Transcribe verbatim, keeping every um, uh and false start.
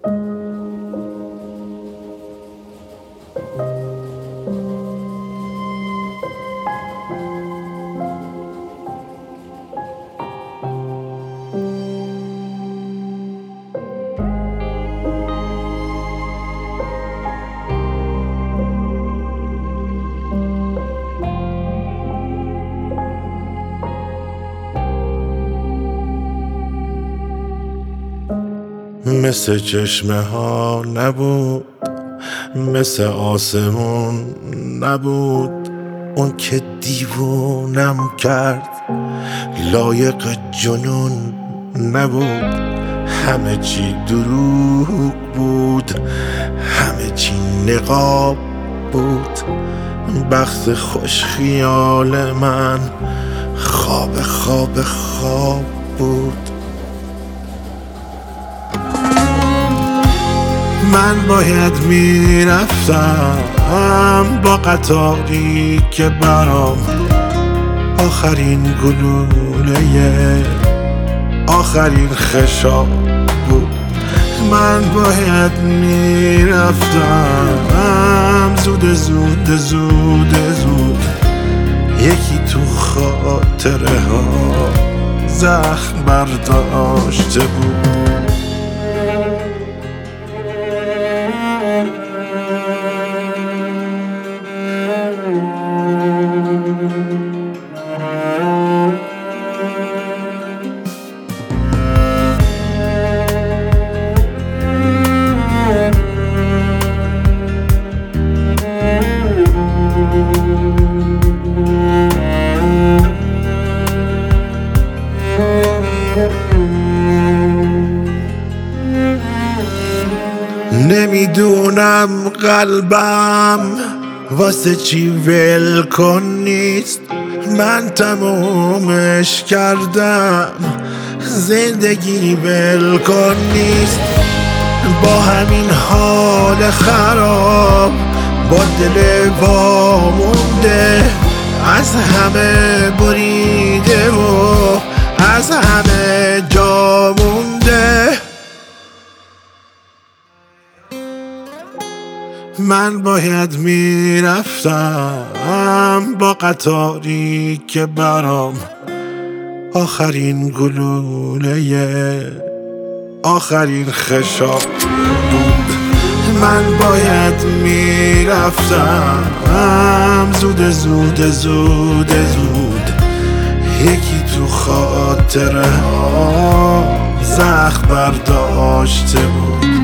مثل چشمه ها نبود، مثل آسمون نبود، اون که دیوونم کرد لایق جنون نبود. همه چی دروغ بود، همه چی نقاب بود، بخت خوش خیال من خواب خواب خواب بود. من باید میرفتم با قطاری که برام آخرین گلوله آخرین خشاب بود. من باید میرفتم زود زود زود زود، یکی تو خاطره ها زخم برداشته بود. نمیدونم قلبم واسه چی ولکن نیست، من تمومش کردم زندگی ولکن نیست. با همین حال خراب با دل وامونده، از همه بریده و از همه جا مونده. من باید میرفتم با قطاری که برام آخرین گلوله آخرین خشاب بود. من باید میرفتم زود زود زود زود، یکی تو خاطره ها زخم برداشته بود.